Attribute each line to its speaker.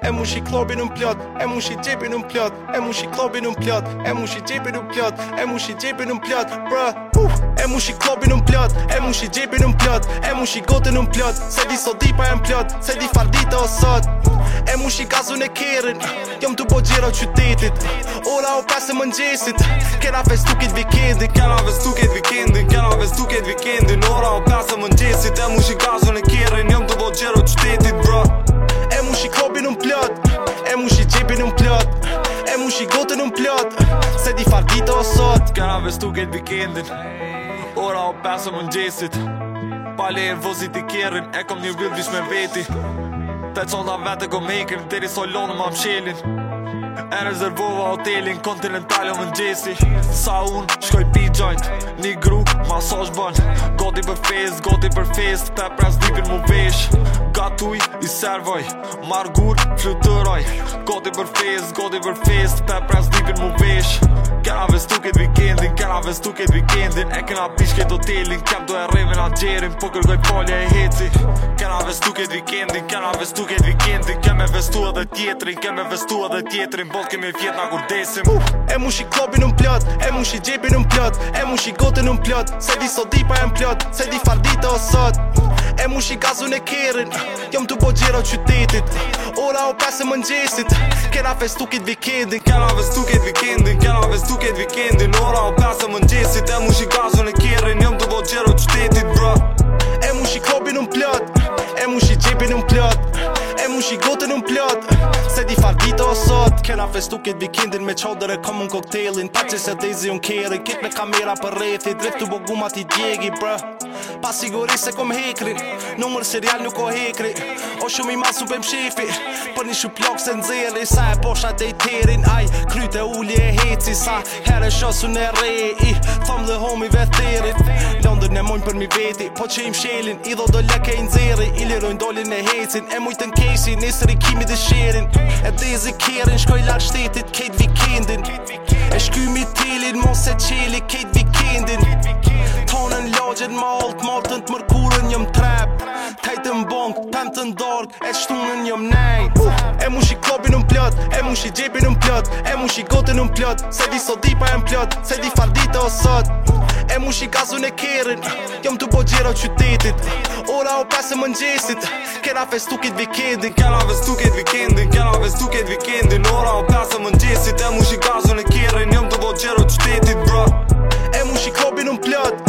Speaker 1: e mushi klubin plot, e mushi gjepin plot, e mushi klubin plot, e mushi gjepin plot, e mushi gjepin plot, bruh. E mushi klubin plot, e mushi gjepin plot, e mushi gotën plot, se di so dipa jem plot, se di fardita o sot. E mushi gazun e kerin, jom tu bo gjera qytetit, ora o 5 e mëngjesit, kena festu kit vikendin,
Speaker 2: kena festu kit vikendin, kena festu kit vikendin, ora o 5 e mëngjesit, e mushi gazun e kerin, jom tu bo gjera qytetit, bro.
Speaker 1: E mushi klubin plot, e mushi gjepin plot, e mushi gotën plot, se di fardita o sot.
Speaker 2: Kena festu kit vikendin, ora o 5 e mëngjesit, pale e vozit i kerin, e kom një vildish me veti, te qonda vete kom hekin, deri so lonë ma mshelin, e rezervova hotelin Continental o mëngjesi. Sa unë shkoj pi joint, një gru masazh bën, goti për fest, pepras dipin mu vesh, gatuj i servoj, margur flutëroj, goti për fest, pepras dipin mu vesh. Kena vestu kit vikendin, kena vestu kit vikendin, e kena pish kit hotelin, kem do e revin a gjerin, po kërgoj polja e heci. Kena vestu kit vikendin, kena vestu kit vikendin, kem e vestu edhe tjetrin, bot kemi fjet na kur desim.
Speaker 1: E mushi klubin plot, e mushi gjepin plot, e mushi gotën plot, se di so dipa jem plot, se di fardita o sot. E mushi gazun e kerin, jom tu bo gjera qytetit, ora o 5 e mëngjesit, kena festu kit vikendin,
Speaker 2: kena festu kit vikendin, kena festu kit vikendin, ora o 5 e mëngjesit, e mushi gazun e kerin, jom tu bo gjera qytetit, bro.
Speaker 1: E mushi klubin plot, e mushi gjepin plot, e mushi gotën plot, se di fardita o sot. Kena festu kit vikendin me qodër e komun koktelin, pa që se dezi unë keri, kit me kamera për reti, drift tu bo gumat i djegi, bruh. Pa siguri se kom hekri, numër serial nuk o hekri, o shumë i masu për mshefi, për një shuplok se nxeri, sa e posha te i terin, aj, kryte uli e heci, sa herë shosu në rei, thom dhe homi vetherit, Londën e mojnë për mi veti, po që i mshelin, i dho do leke i nxeri, i lirojnë dolin e hecin, e mujtën kesi, nesër i kimi dhe sherin, e dezi kerin, shkoj lartë shtetit, kejt vikendin, e shkymi telin, mos e qeli, kejt vikendin, tonën lagjen maltën të mërkurën jëm trap, tajtën bonk, pëmtën dorg, e shtunën jëm nejt. E mushi klubin plot, e mushi gjepin plot, e mushi gotën plot, se di so dipa jem plot, se di fardita o sot. E mushi gazun e kerin, jom tu bo gjera qytetit, ora o 5 e mëngjesit, kena festu kit vikendin,
Speaker 2: kena festu kit vikendin, kena festu kit vikendin, ora o 5 e mëngjesit, e mushi gazun e kerin, jom tu bo gjera qytetit, bro.
Speaker 1: E mushi klubin plot,